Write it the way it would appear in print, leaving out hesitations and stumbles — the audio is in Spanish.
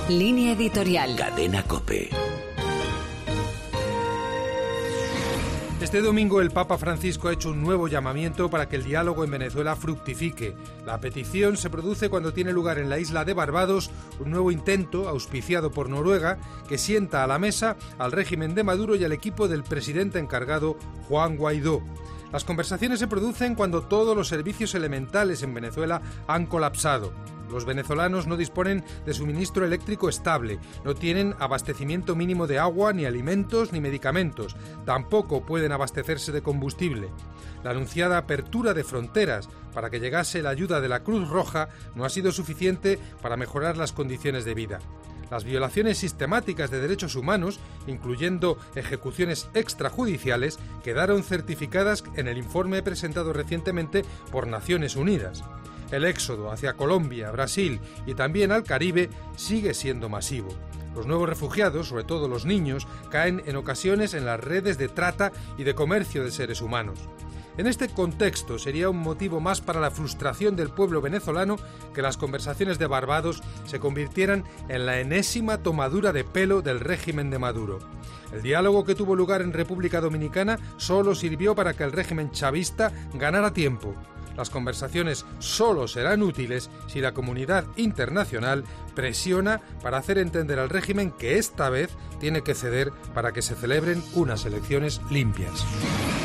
Línea editorial. Cadena COPE. Este domingo el Papa Francisco ha hecho un nuevo llamamiento para que el diálogo en Venezuela fructifique. La petición se produce cuando tiene lugar en la isla de Barbados un nuevo intento, auspiciado por Noruega, que sienta a la mesa al régimen de Maduro y al equipo del presidente encargado, Juan Guaidó. Las conversaciones se producen cuando todos los servicios elementales en Venezuela han colapsado. Los venezolanos no disponen de suministro eléctrico estable, no tienen abastecimiento mínimo de agua, ni alimentos, ni medicamentos, tampoco pueden abastecerse de combustible. La anunciada apertura de fronteras para que llegase la ayuda de la Cruz Roja no ha sido suficiente para mejorar las condiciones de vida. Las violaciones sistemáticas de derechos humanos, incluyendo ejecuciones extrajudiciales, quedaron certificadas en el informe presentado recientemente por Naciones Unidas. El éxodo hacia Colombia, Brasil y también al Caribe sigue siendo masivo. Los nuevos refugiados, sobre todo los niños, caen en ocasiones en las redes de trata y de comercio de seres humanos. En este contexto sería un motivo más para la frustración del pueblo venezolano que las conversaciones de Barbados se convirtieran en la enésima tomadura de pelo del régimen de Maduro. El diálogo que tuvo lugar en República Dominicana solo sirvió para que el régimen chavista ganara tiempo. Las conversaciones solo serán útiles si la comunidad internacional presiona para hacer entender al régimen que esta vez tiene que ceder para que se celebren unas elecciones limpias.